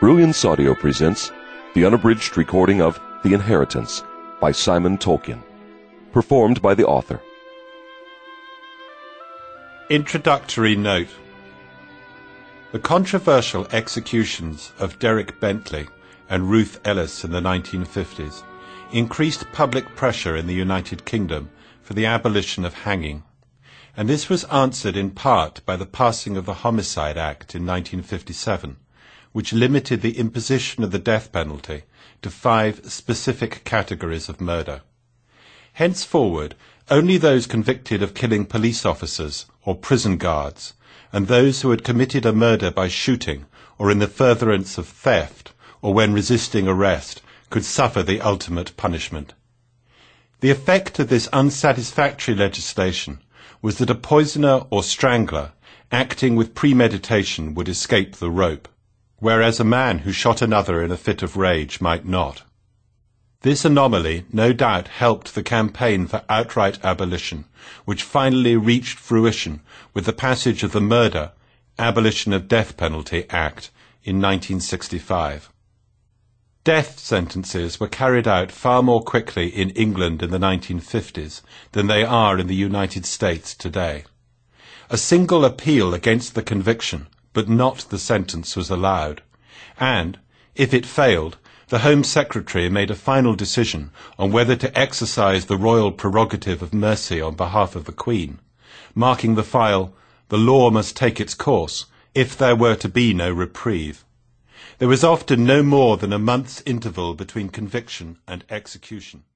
Brilliance Audio presents the unabridged recording of The Inheritance by Simon Tolkien, performed by the author. Introductory note. The controversial executions of Derek Bentley and Ruth Ellis in the 1950s increased public pressure in the United Kingdom for the abolition of hanging, and this was answered in part by the passing of the Homicide Act in 1957, which limited the imposition of the death penalty to 5 specific categories of murder. Henceforward, only those convicted of killing police officers or prison guards, and those who had committed a murder by shooting or in the furtherance of theft or when resisting arrest, could suffer the ultimate punishment. The effect of this unsatisfactory legislation was that a poisoner or strangler acting with premeditation would escape the rope, whereas a man who shot another in a fit of rage might not. This anomaly no doubt helped the campaign for outright abolition, which finally reached fruition with the passage of the Murder, Abolition of Death Penalty Act in 1965. Death sentences were carried out far more quickly in England in the 1950s than they are in the United States today. A single appeal against the conviction, but not the sentence, was allowed, and, if it failed, the Home Secretary made a final decision on whether to exercise the royal prerogative of mercy on behalf of the Queen, marking the file, "The law must take its course," if there were to be no reprieve. There was often no more than a month's interval between conviction and execution.